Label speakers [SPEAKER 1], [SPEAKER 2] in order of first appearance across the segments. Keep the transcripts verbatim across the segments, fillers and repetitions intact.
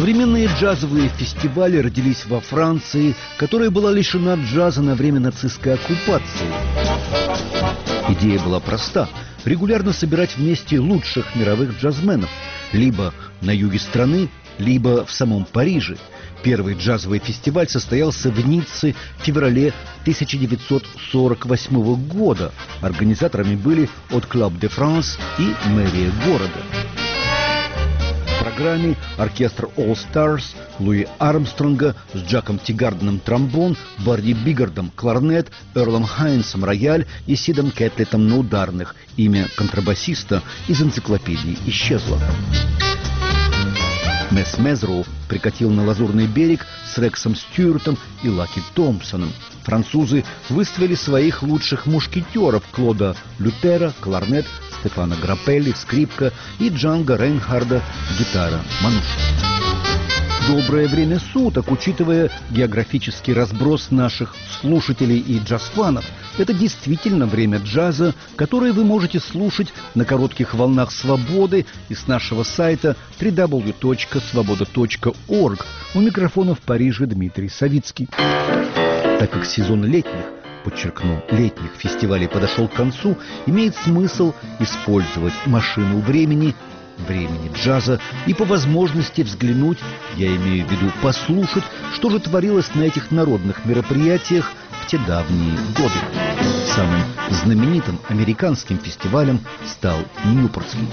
[SPEAKER 1] Современные джазовые фестивали родились во Франции, которая была лишена джаза на время нацистской оккупации. Идея была проста – регулярно собирать вместе лучших мировых джазменов, либо на юге страны, либо в самом Париже. Первый джазовый фестиваль состоялся в Ницце в феврале тысяча девятьсот сорок восьмого года. Организаторами были от Club de France и мэрия города. В программе оркестр All Stars Луи Армстронга с Джаком Тигарденом тромбон, Барри Бигардом кларнет, Эрлом Хайнсом рояль и Сидом Кэтлетом на ударных. Имя контрабасиста из энциклопедии исчезло. Мес Мезроу прикатил на Лазурный берег с Рексом Стюартом и Лаки Томпсоном. Французы выставили своих лучших мушкетеров Клода Лютера, кларнет, Стефана Граппелли, скрипка и Джанго Рейнхарда, гитара, мануш. Доброе время суток, учитывая географический разброс наших слушателей и джаз-фанов. Это действительно время джаза, которое вы можете слушать на коротких волнах свободы и с нашего сайта дабл ю дабл ю дабл ю точка свобода точка орг. У микрофона в Париже Дмитрий Савицкий. Так как сезон летних, подчеркну, летних фестивалей подошел к концу, имеет смысл использовать машину времени, времени джаза и по возможности взглянуть, я имею в виду послушать, что же творилось на этих народных мероприятиях в те давние годы. Самым знаменитым американским фестивалем стал Ньюпортский.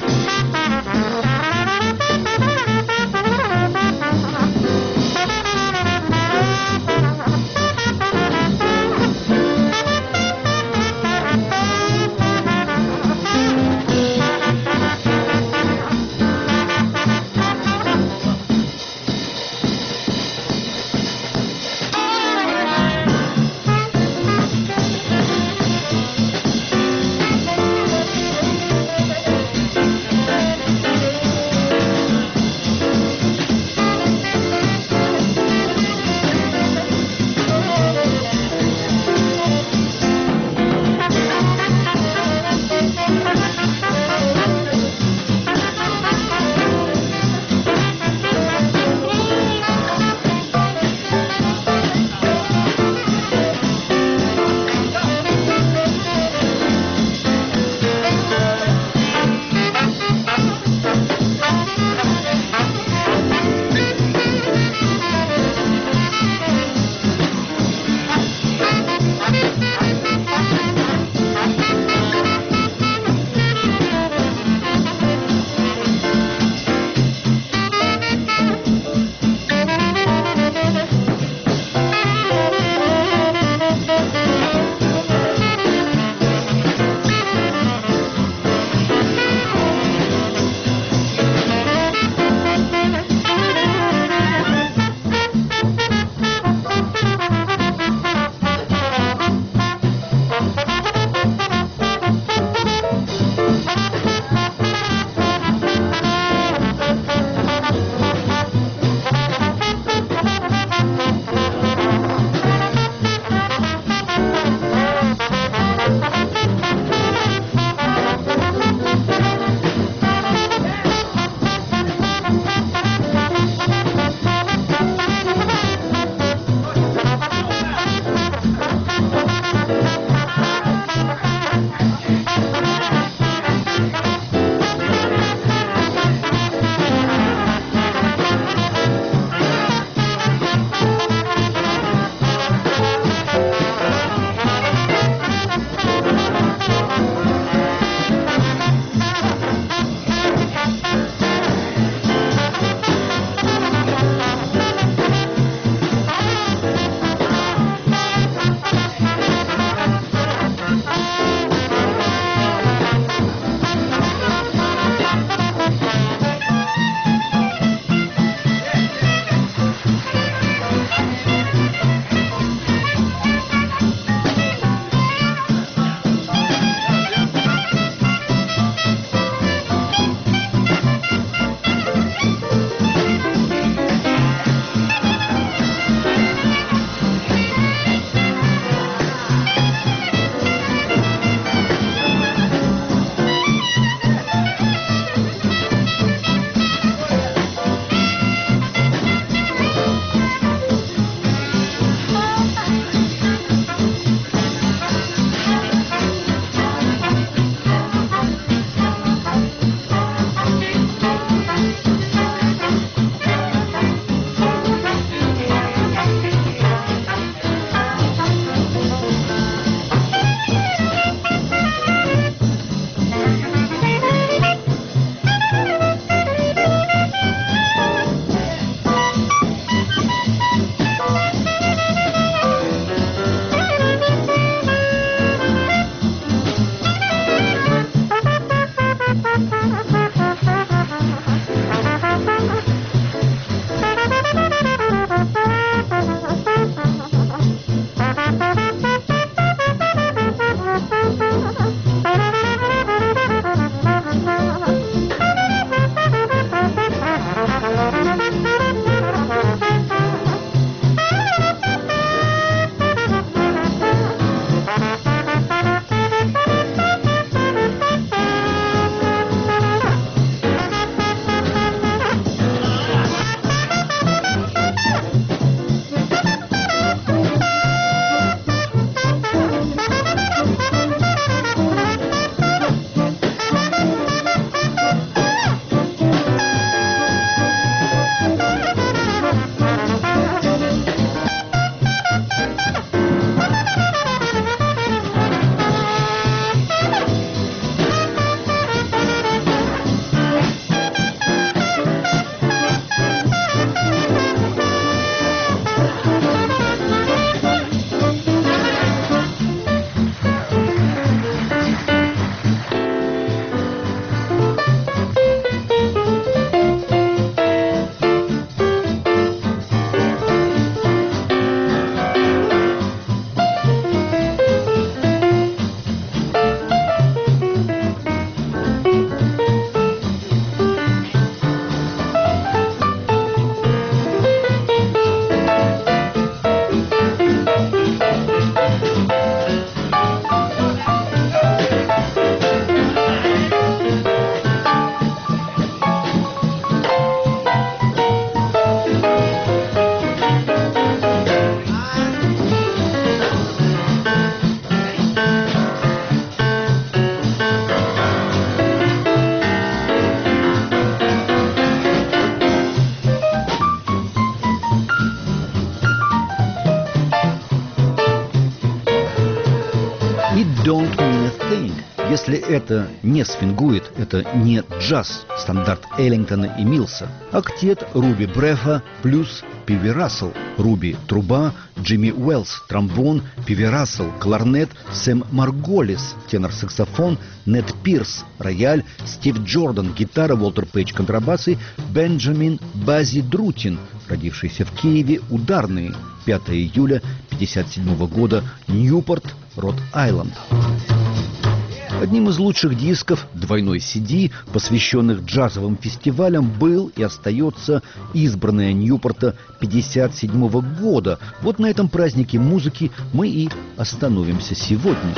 [SPEAKER 1] если это не свингует, это не джаз, стандарт Эллингтона и Милса. Октет Руби Брефа плюс Пиви Рассел. Руби – труба, Джимми Уэллс – тромбон, Пиви Рассел – кларнет, Сэм Марголис – тенор-саксофон, Нед Пирс – рояль, Стив Джордан – гитара, Уолтер Пейдж – контрабас и Бенджамин Бази Друтин, родившийся в Киеве, ударные. пятого июля тысяча девятьсот пятьдесят седьмого года, Ньюпорт, Род-Айленд. Одним из лучших дисков двойной си ди, посвященных джазовым фестивалям, был и остается избранная Ньюпорта пятьдесят седьмого года. Вот на этом празднике музыки мы и остановимся сегодня.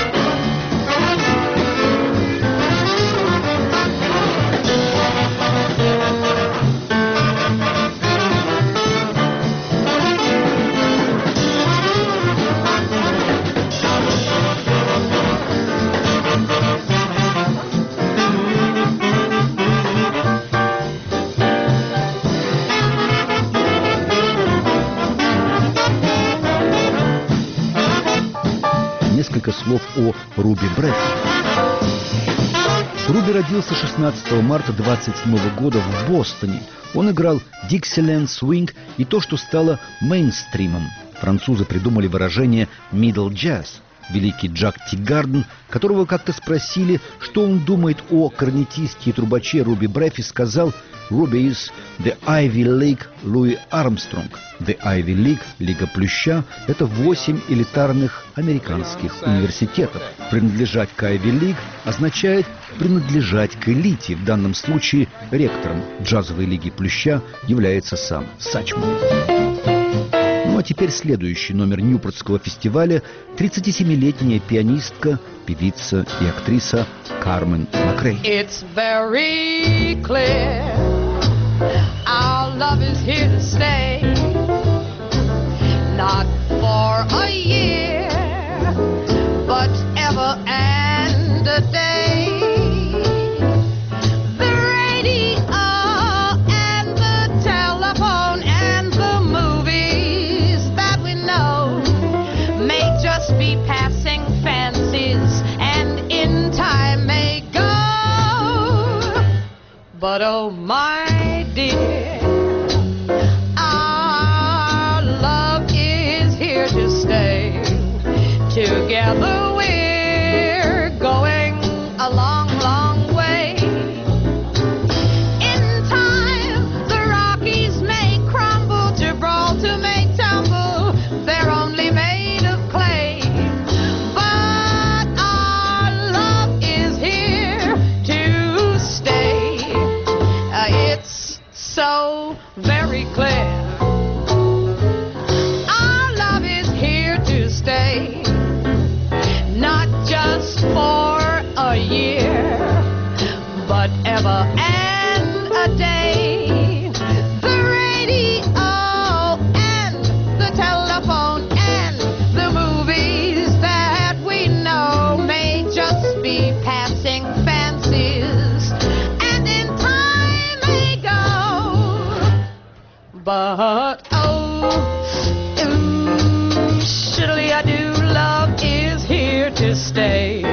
[SPEAKER 1] Несколько слов о Руби Брефе. Руби родился шестнадцатого марта двадцать седьмого года в Бостоне. Он играл Dixieland, свинг и то, что стало мейнстримом. Французы придумали выражение «middle jazz». Великий Джак Тигарден, которого как-то спросили, что он думает о корнетисте и трубаче Руби Брефе, сказал: «Руби is the Ivy League Луи Армстронг». The Ivy League, Лига Плюща, это восемь элитарных американских университетов. Принадлежать к Ivy League означает принадлежать к элите. В данном случае ректором джазовой лиги Плюща является сам Сачман. Ну а теперь следующий номер Ньюпортского фестиваля – тридцатисемилетняя пианистка, певица и актриса Кармен Макрей.
[SPEAKER 2] It's very clear our love is here to stay, not for a year, but ever and a day. The radio and the telephone and the movies that we know may just be passing fancies and in time may go. But oh my dear, our love is here to stay. Together we're going a long, long way. In time the Rockies may crumble, Gibraltar may tumble, they're only made of clay. But our love is here to stay. Uh, it's so very clear. Our love is here to stay, not just for a year, but ever and a day. The radio and the telephone and the movies that we know may just be passing fancies and in time may go. But oh, ooh, surely I do, love is here to stay.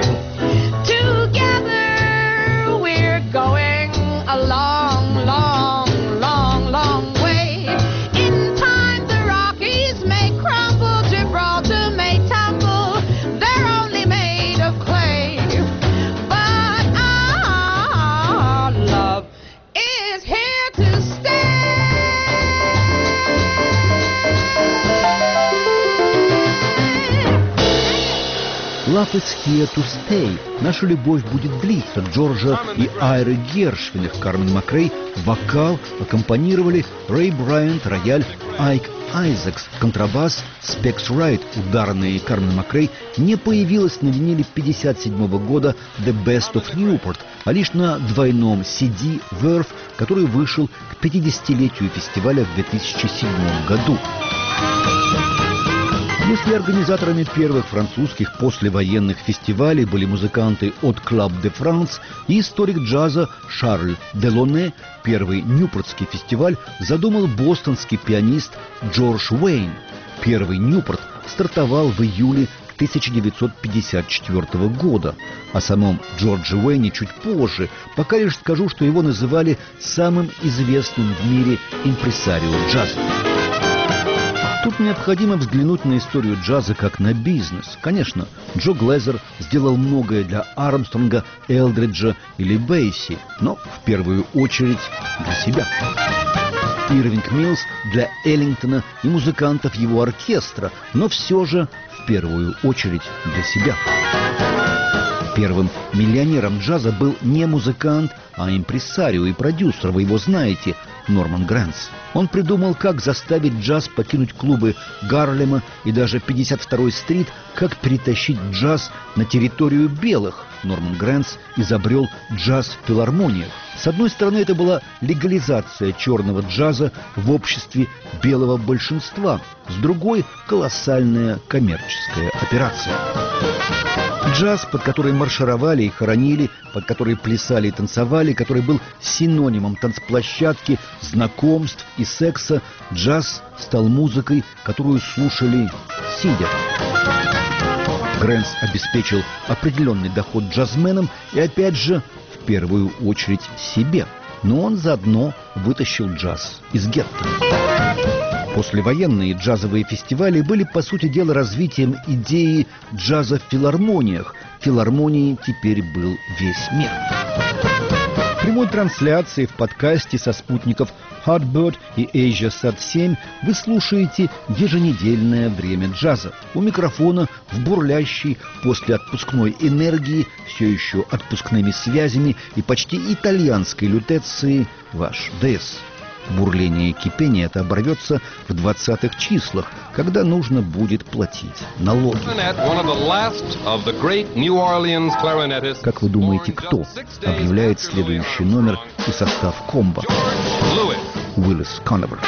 [SPEAKER 2] Together we're going a long, long, long, long way. In time the Rockies may crumble, Gibraltar may tumble, they're only made of clay. But our love is here to stay.
[SPEAKER 1] Love is here to stay. Наша любовь будет длиться. Джорджа и Айры Гершвин, Кармен Макрей, вокал аккомпанировали Рэй Брайант, рояль, Айк Айзекс, контрабас, Спекс Райт, ударные. Кармен Макрей не появилась на виниле пятьдесят седьмого года The Best of Newport, а лишь на двойном си ди Verve, который вышел к пятидесятилетию фестиваля в две тысячи седьмом году. Если организаторами первых французских послевоенных фестивалей были музыканты от Club de France и историк джаза Шарль Делоне, первый Ньюпортский фестиваль задумал бостонский пианист Джордж Уэйн. Первый Ньюпорт стартовал в июле тысяча девятьсот пятьдесят четвёртого года. О самом Джордже Уэйне чуть позже. Пока лишь скажу, что его называли самым известным в мире импресарио джаза. Тут необходимо взглянуть на историю джаза как на бизнес. Конечно, Джо Глезер сделал многое для Армстронга, Элдриджа или Бейси, но в первую очередь для себя. Ирвинг Миллс для Эллингтона и музыкантов его оркестра, но все же в первую очередь для себя. Первым миллионером джаза был не музыкант, а импресарио и продюсер, вы его знаете, Норман Гранц. Он придумал, как заставить джаз покинуть клубы Гарлема и даже пятьдесят второй стрит, как перетащить джаз на территорию белых. Норман Гранц изобрел джаз в филармониях. С одной стороны, это была легализация черного джаза в обществе белого большинства. С другой – колоссальная коммерческая операция. Джаз, под который маршировали и хоронили, под который плясали и танцевали, который был синонимом танцплощадки, знакомств и секса, джаз стал музыкой, которую слушали сидя. Грэнс обеспечил определенный доход джазменам и, опять же, в первую очередь себе. Но он заодно вытащил джаз из гетто. Послевоенные джазовые фестивали были, по сути дела, развитием идеи джаза в филармониях. Филармонией теперь был весь мир. В прямой трансляции в подкасте со спутников Hotbird и AsiaSat семь вы слушаете еженедельное время джаза. У микрофона в бурлящей после отпускной энергии, все еще отпускными связями и почти итальянской лютеции ваш ДС. Бурление и кипение это оборвется в двадцатых числах, когда нужно будет платить налоги. Как вы думаете, кто объявляет следующий номер и состав комбо? Уиллис Коновер.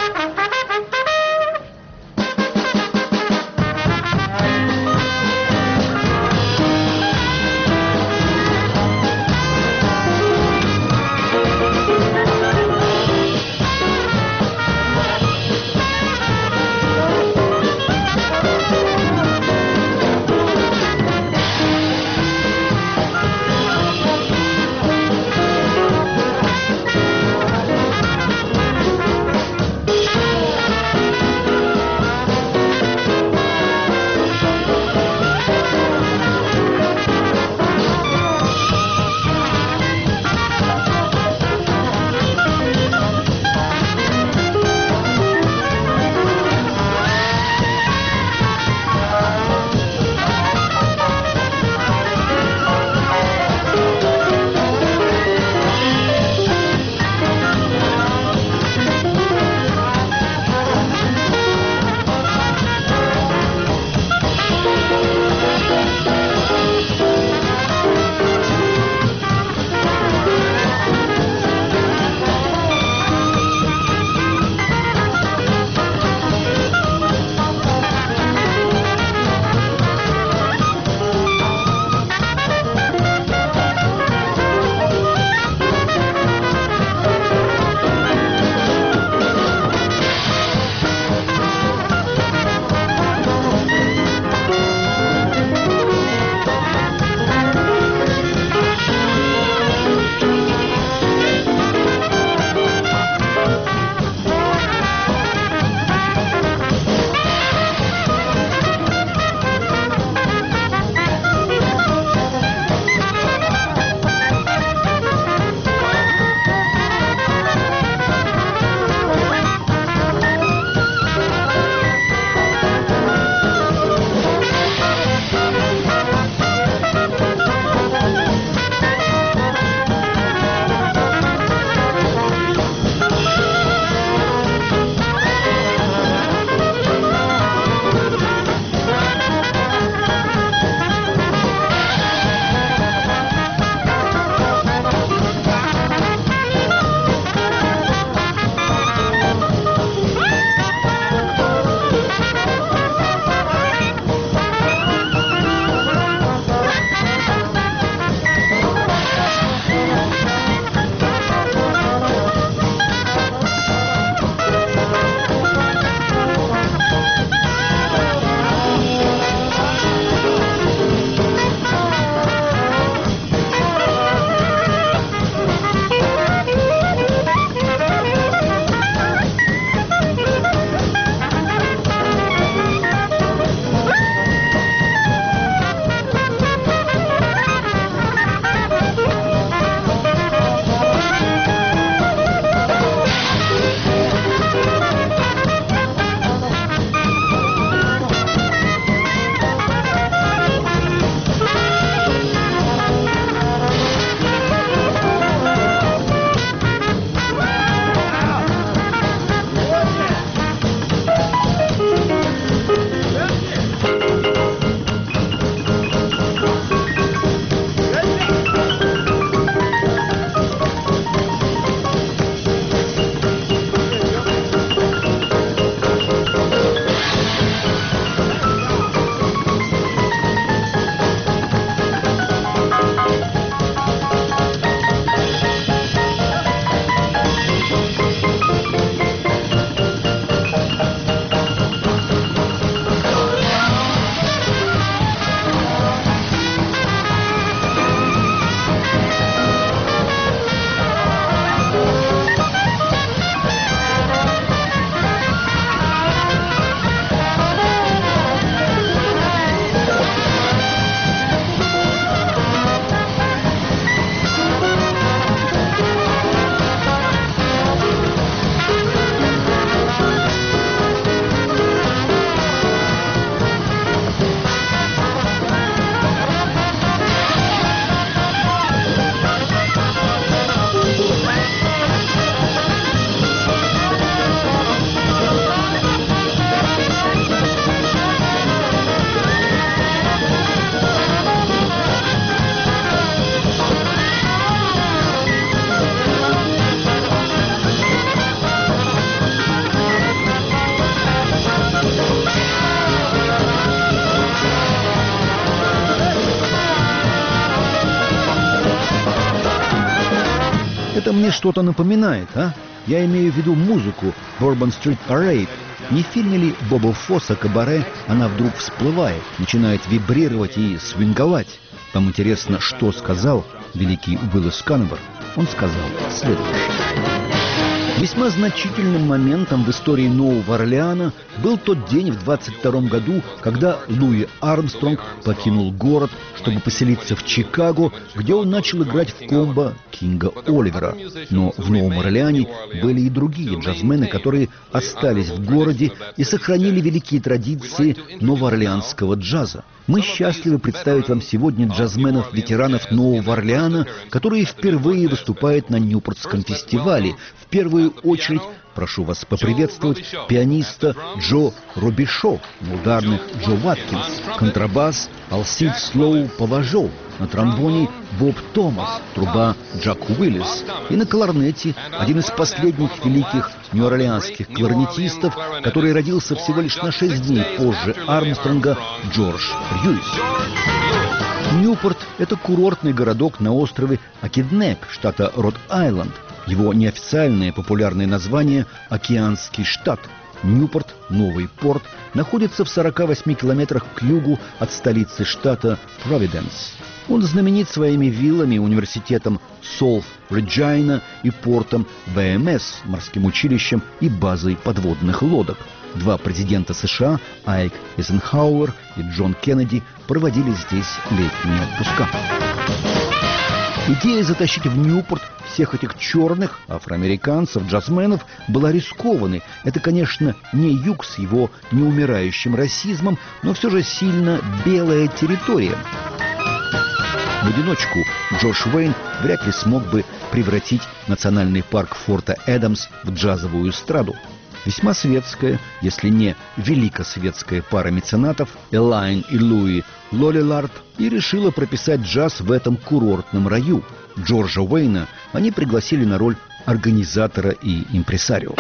[SPEAKER 1] Это мне что-то напоминает, а? Я имею в виду музыку Bourbon Street Parade. Не в фильме ли Боба Фосса «Кабаре» она вдруг всплывает, начинает вибрировать и свинговать? Вам интересно, что сказал великий Уиллис Каннебер? Он сказал следующее. Весьма значительным моментом в истории Нового Орлеана был тот день в двадцать втором году, когда Луи Армстронг покинул город, чтобы поселиться в Чикаго, где он начал играть в комбо Кинга Оливера. Но в Новом Орлеане были и другие джазмены, которые остались в городе и сохранили великие традиции новоорлеанского джаза. Мы счастливы представить вам сегодня джазменов-ветеранов Нового Орлеана, которые впервые выступают на Ньюпортском фестивале. В первую очередь прошу вас поприветствовать пианиста Джо Робишо, на ударных Джо Ваткинс, контрабас Алсид Слоу Паважо, на тромбоне Боб Томас, труба Джак Уиллис и на кларнете один из последних великих нью-орлеанских кларнетистов, который родился всего лишь на шесть дней позже Армстронга, Джордж Льюис. Ньюпорт – это курортный городок на острове Акиднеп, штата Род-Айленд. Его неофициальное популярное название – Океанский штат. Ньюпорт, Новый порт, находится в сорока восьми километрах к югу от столицы штата Провиденс. Он знаменит своими виллами, университетом Солф Реджайна и портом вэ эм эс, морским училищем и базой подводных лодок. Два президента США, Айк Эйзенхауэр и Джон Кеннеди, проводили здесь летние отпуска. Идея затащить в Ньюпорт всех этих черных афроамериканцев, джазменов, была рискованной. Это, конечно, не юг с его неумирающим расизмом, но все же сильно белая территория. В одиночку Джош Уэйн вряд ли смог бы превратить национальный парк Форта Эдамс в джазовую эстраду. Весьма светская, если не великосветская пара меценатов Элайн и Луи Лолилард и решила прописать джаз в этом курортном раю. Джорджа Уэйна они пригласили на роль организатора и импресарио.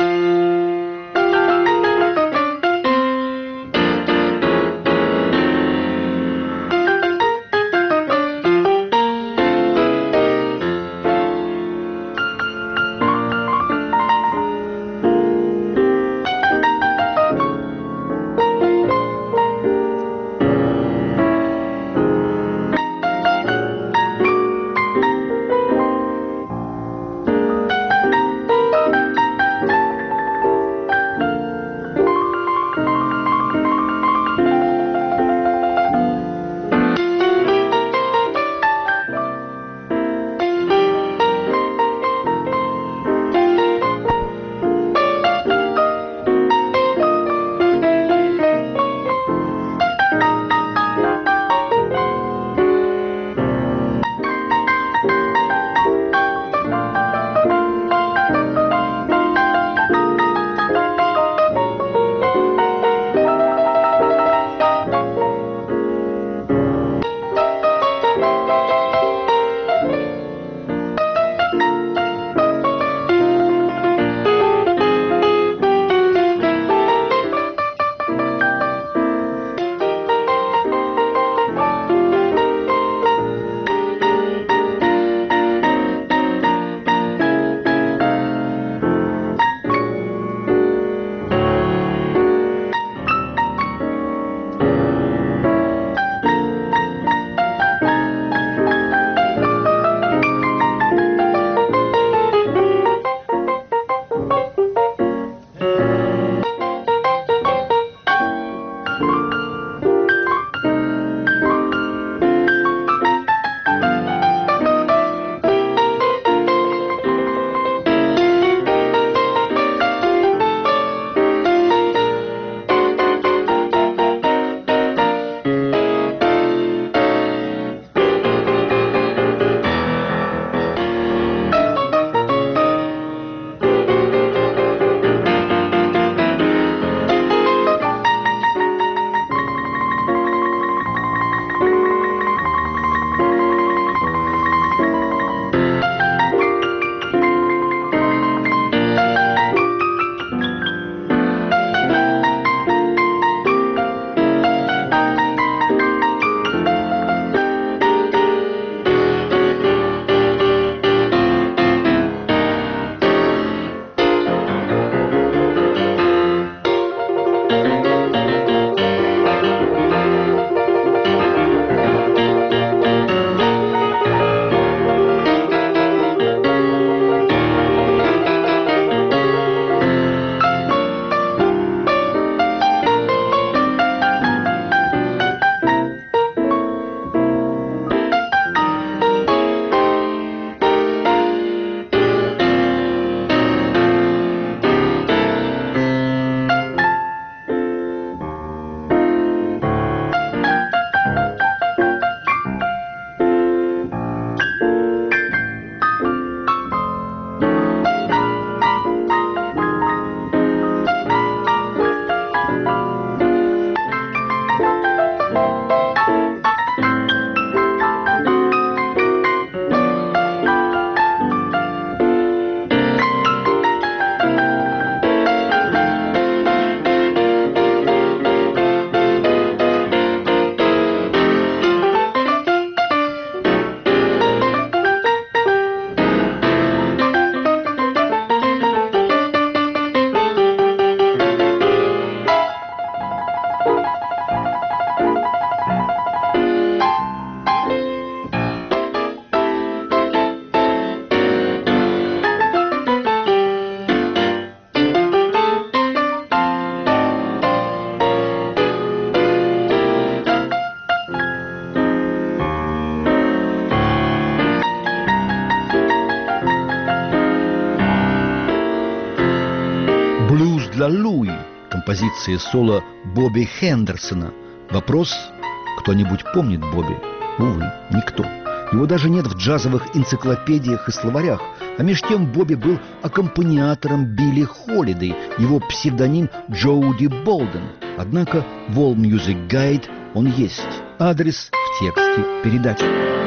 [SPEAKER 1] за Луи, композиции соло Бобби Хендерсона. Вопрос: кто-нибудь помнит Бобби? Увы, никто. Его даже нет в джазовых энциклопедиях и словарях. А меж тем Бобби был аккомпаниатором Билли Холидей, его псевдоним Джоуди Болден. Однако в All Music Guide он есть. Адрес в тексте передачи.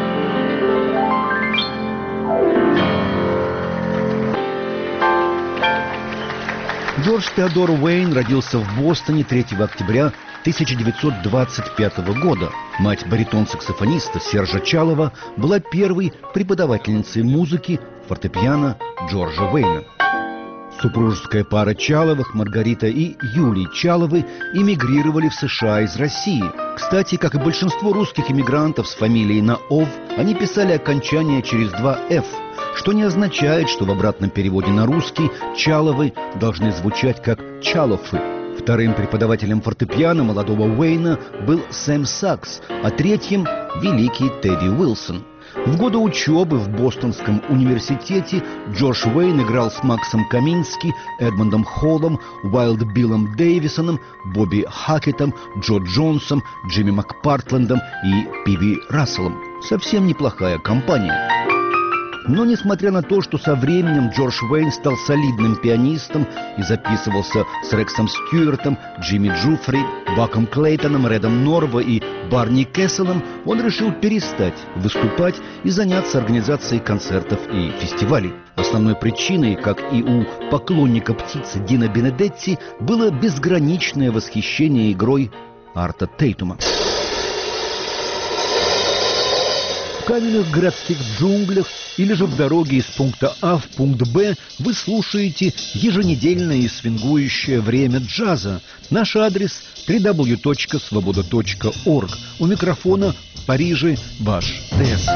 [SPEAKER 1] Джордж Теодор Уэйн родился в Бостоне третьего октября тысяча девятьсот двадцать пятого года. Мать баритон-саксофониста Сержа Чалова была первой преподавательницей музыки фортепиано Джорджа Уэйна. Супружеская пара Чаловых, Маргарита и Юлий Чаловы, эмигрировали в США из России. Кстати, как и большинство русских эмигрантов с фамилией на «ов», они писали окончание через два «ф», что не означает, что в обратном переводе на русский Чаловы должны звучать как Чалофы. Вторым преподавателем фортепиано молодого Уэйна был Сэм Сакс, а третьим – великий Тедди Уилсон. В годы учебы в Бостонском университете Джордж Уэйн играл с Максом Камински, Эдмондом Холлом, Уайлд Биллом Дэвисоном, Бобби Хакетом, Джо Джонсом, Джимми Макпартлендом и Пи Ви Расселом. Совсем неплохая компания. Но несмотря на то, что со временем Джордж Уэйн стал солидным пианистом и записывался с Рексом Стюартом, Джимми Джуфри, Баком Клейтоном, Редом Норво и Барни Кесселом, он решил перестать выступать и заняться организацией концертов и фестивалей. Основной причиной, как и у поклонника птицы Дина Бенедетти, было безграничное восхищение игрой Арта Тейтума. В каменных городских джунглях или же в дороге из пункта А в пункт Б вы слушаете еженедельное и свингующее время джаза. Наш адрес – дабл ю дабл ю дабл ю точка свобода точка орг. У микрофона в Париже ваш ТС.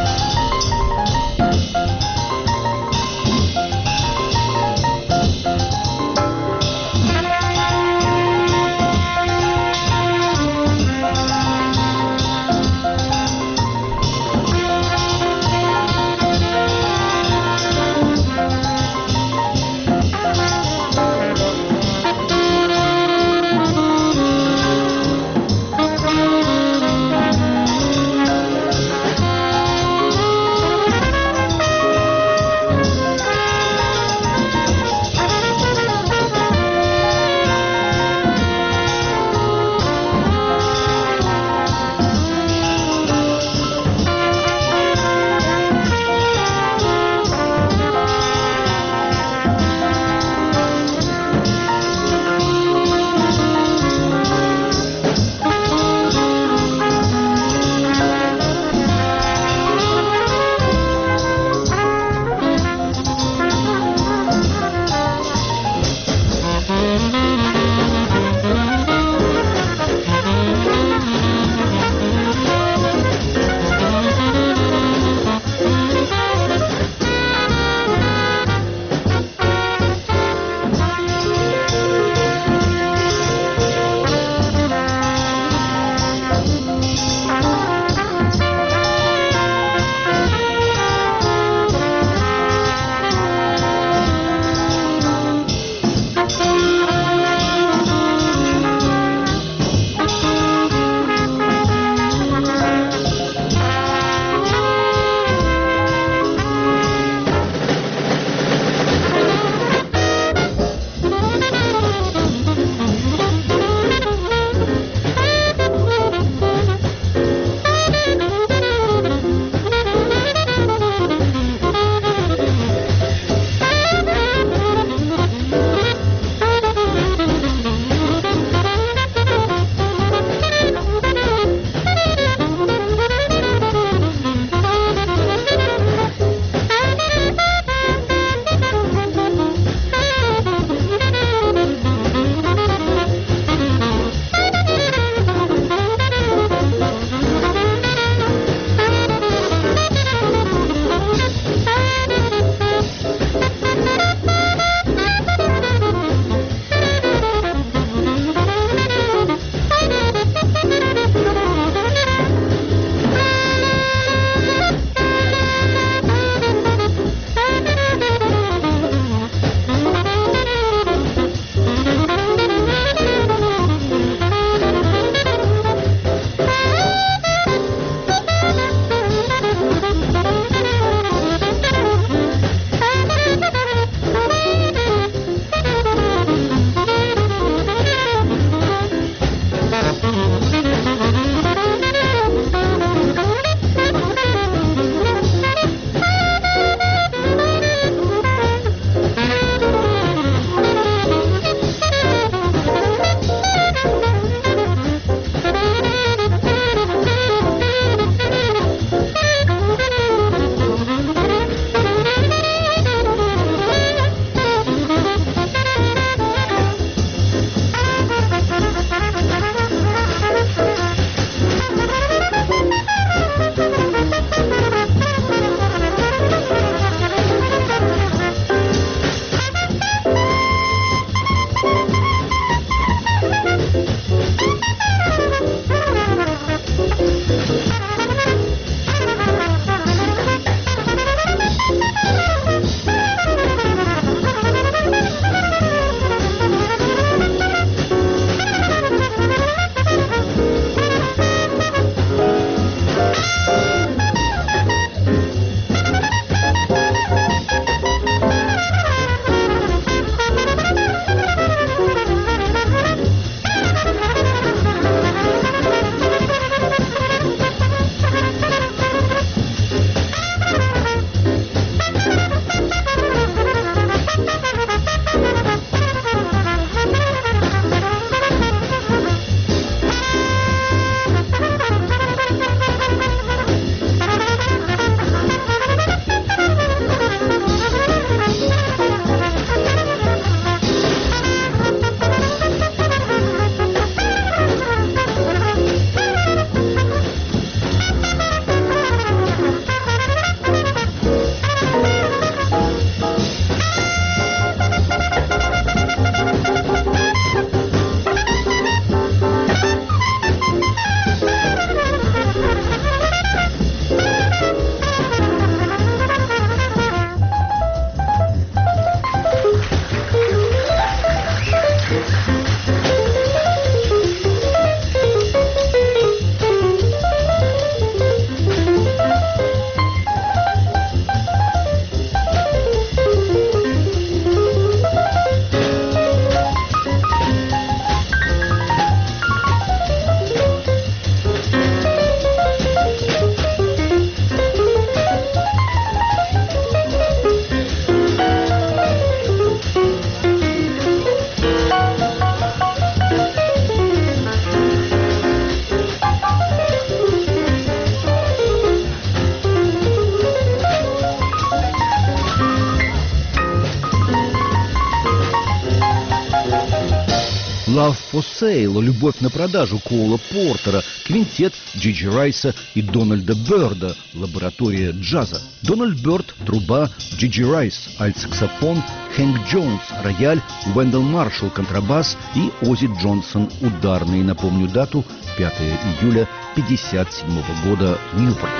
[SPEAKER 1] Love for Sale, «Любовь на продажу» Коула Портера, квинтет Джиджи Райса и Дональда Бёрда, «Лаборатория джаза». Дональд Бёрд – труба, Джиджи Райс – альт-саксофон, Хэнк Джонс – рояль, Уэндell Маршалл – контрабас и Оззи Джонсон – ударный. Напомню дату – пятое июля пятьдесят седьмого года, Ньюпорт.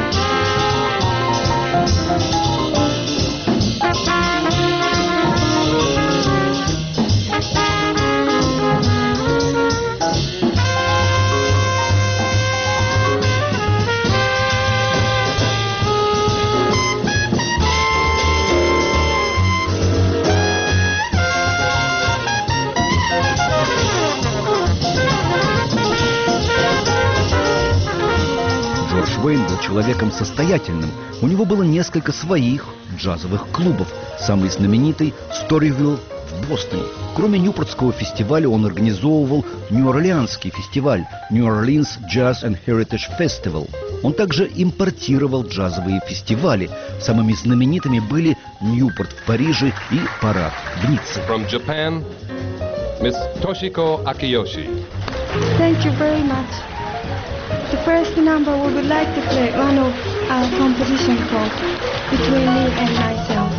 [SPEAKER 1] Уэйн был человеком состоятельным. У него было несколько своих джазовых клубов. Самый знаменитый – Сторивилл в Бостоне. Кроме Ньюпортского фестиваля он организовывал Нью-Орлеанский фестиваль New Orleans Jazz and Heritage Festival. Он также импортировал джазовые фестивали. Самыми знаменитыми были Ньюпорт в Париже и Парад в Ницце.
[SPEAKER 3] From Japan, Miss Toshiko Akiyoshi.
[SPEAKER 4] Thank you very much. The first number we would like to play one of our composition called Between Me and Myself.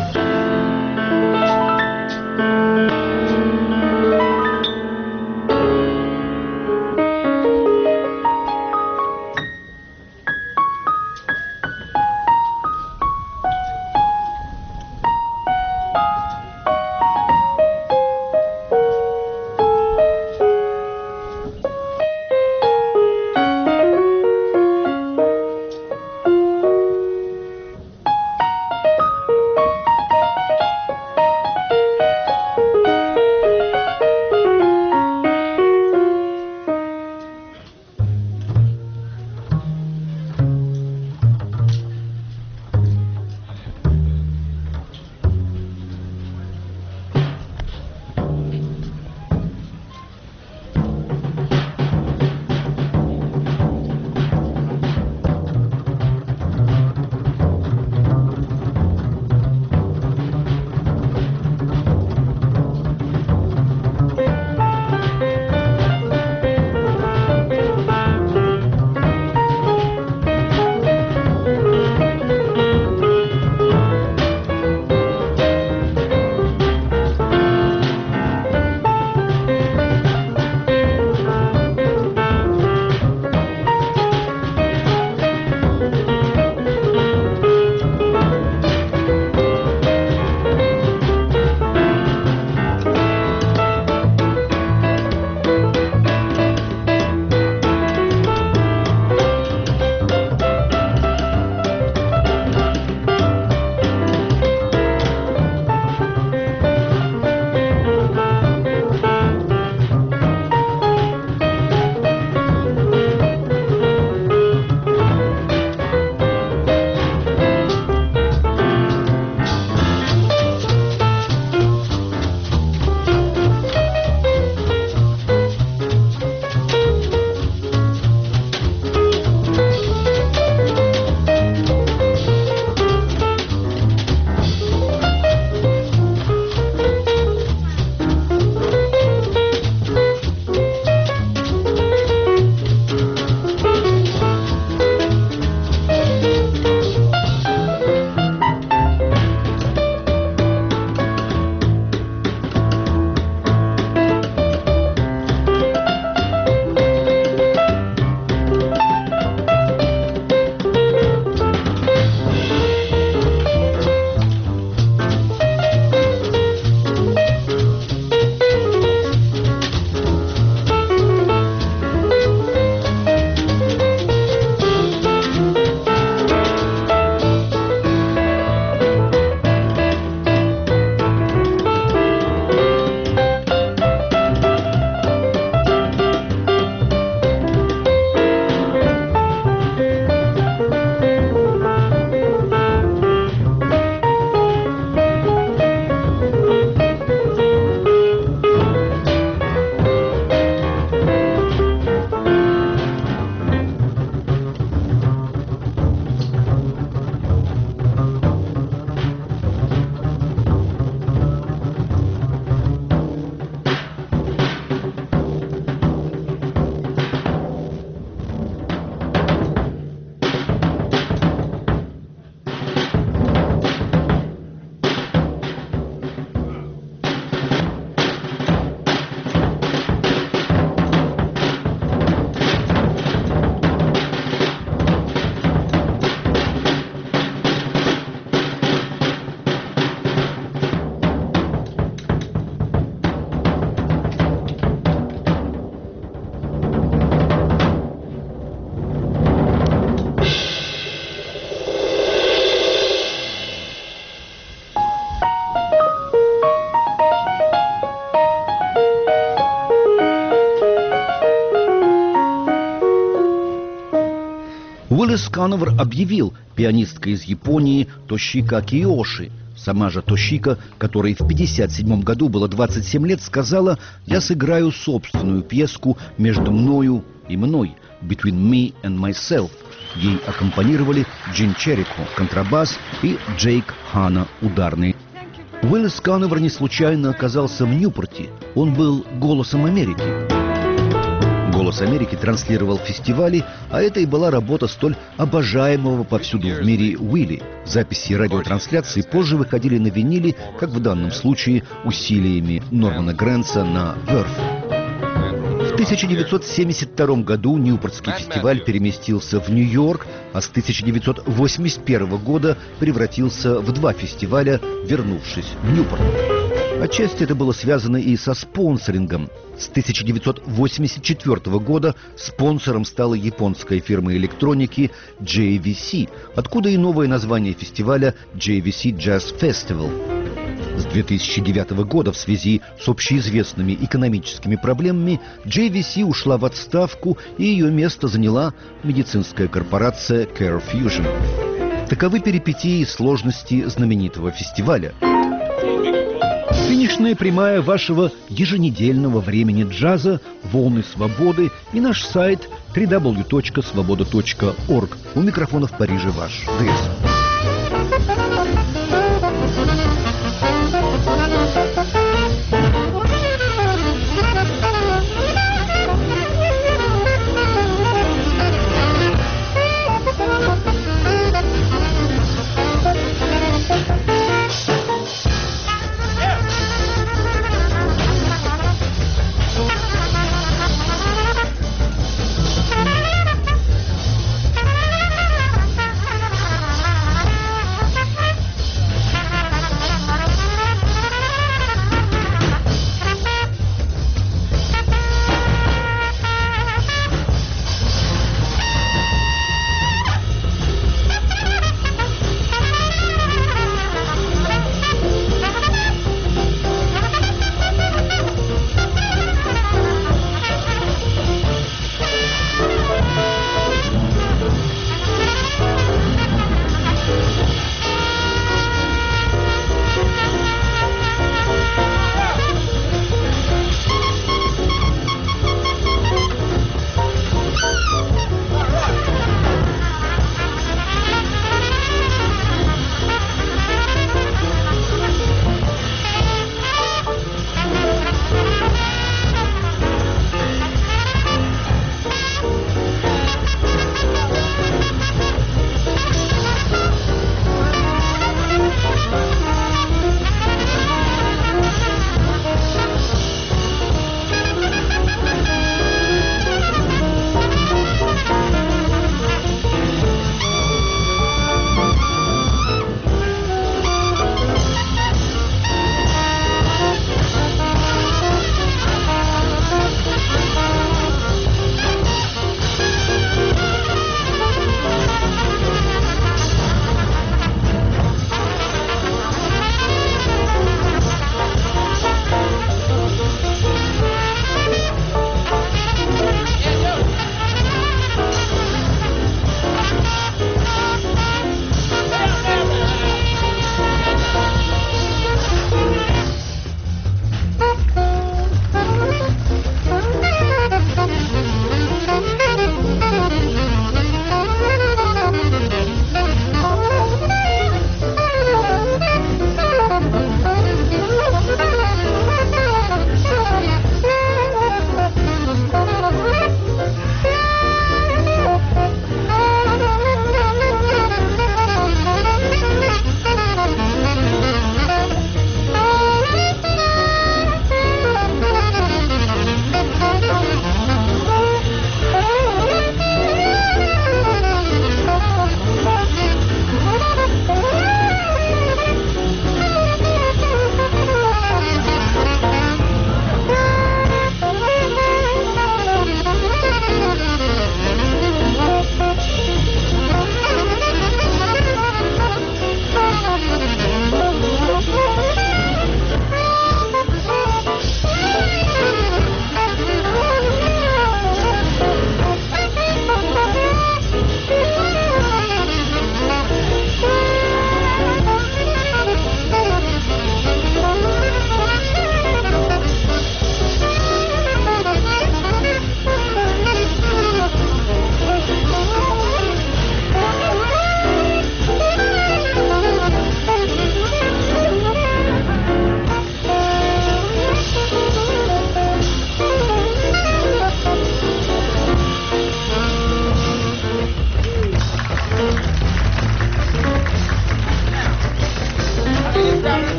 [SPEAKER 1] Уиллис Кановер объявил, пианистка из Японии Тошико Киоши. Сама же Тошико, которой в пятьдесят седьмом году было двадцать семь лет, сказала: «Я сыграю собственную пьеску между мною и мной, Between Me and Myself». Ей аккомпанировали Джин Черрико, контрабас, и Джейк Хана, ударный. Уиллис Кановер не случайно оказался в Ньюпорте. Он был голосом Америки. «Голос Америки» транслировал фестивали, а это и была работа столь обожаемого повсюду в мире Уилли. Записи радиотрансляций позже выходили на виниле, как в данном случае усилиями Нормана Грэнса на Верф. В тысяча девятьсот семьдесят втором году Ньюпортский фестиваль переместился в Нью-Йорк, а с тысяча девятьсот восемьдесят первого года превратился в два фестиваля, вернувшись в Ньюпорт. Отчасти это было связано и со спонсорингом. С тысяча девятьсот восемьдесят четвёртого года спонсором стала японская фирма электроники джей ви си, откуда и новое название фестиваля джей ви си Jazz Festival. С две тысячи девятого года в связи с общеизвестными экономическими проблемами джей ви си ушла в отставку, и ее место заняла медицинская корпорация Care Fusion. Таковы перипетии и сложности знаменитого фестиваля. Финишная прямая вашего еженедельного времени джаза, волны свободы и наш сайт дабл ю дабл ю дабл ю точка свобода точка орг. У микрофона в Париже ваш ДС.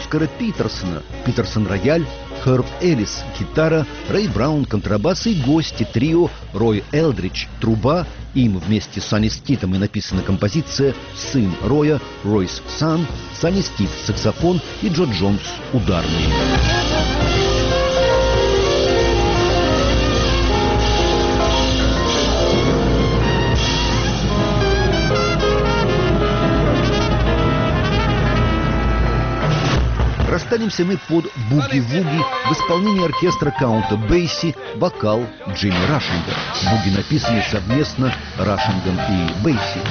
[SPEAKER 1] Оскара Питерсона. Питерсон — рояль, Херб Эллис — гитара, Рэй Браун — контрабас и гости трио Рой Элдридж — труба. Им вместе с Санни Ститом и написана композиция «Сын Роя» Ройс Сан, Санни Стит — саксофон и Джо Джонс — ударные. Расстанемся мы под «Буги-вуги» в исполнении оркестра Каунта Бейси, вокал Джимми Рашинга. Буги написаны совместно Рашингом и Бейси.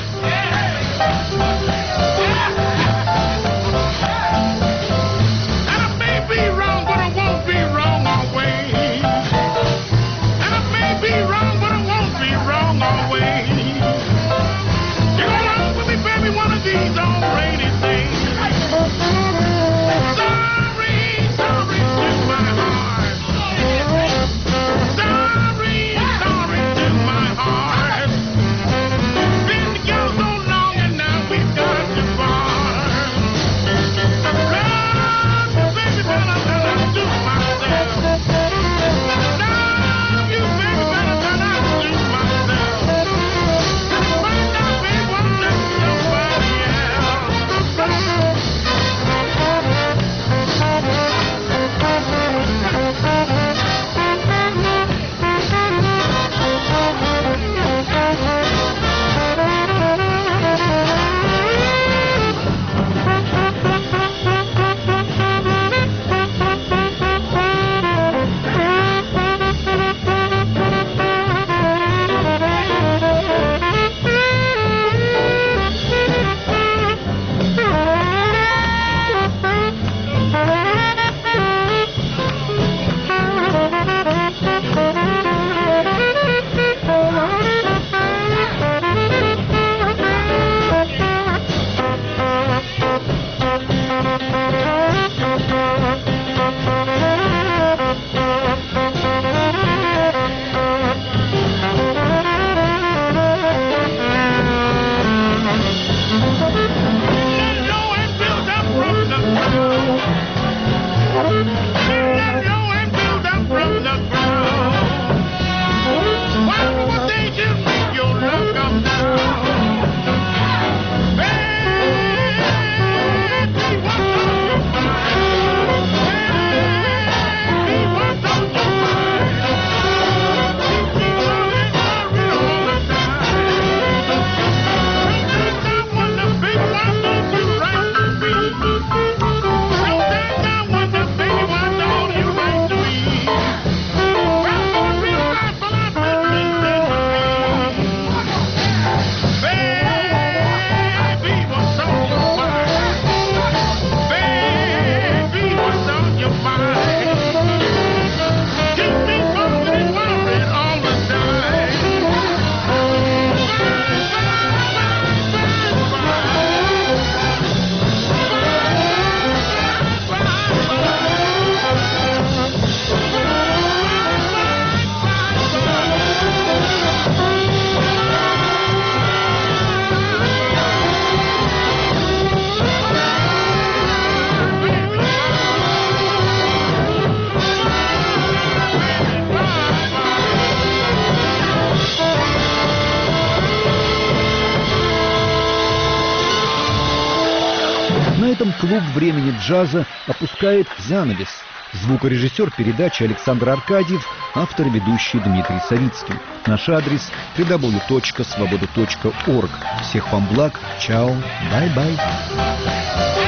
[SPEAKER 1] На этом клуб времени джаза опускает занавес. Звукорежиссер передачи Александр Аркадьев, автор и ведущий Дмитрий Савицкий. Наш адрес — дабл ю дабл ю дабл ю точка свобода точка орг. Всех вам благ. Чао. Бай-бай.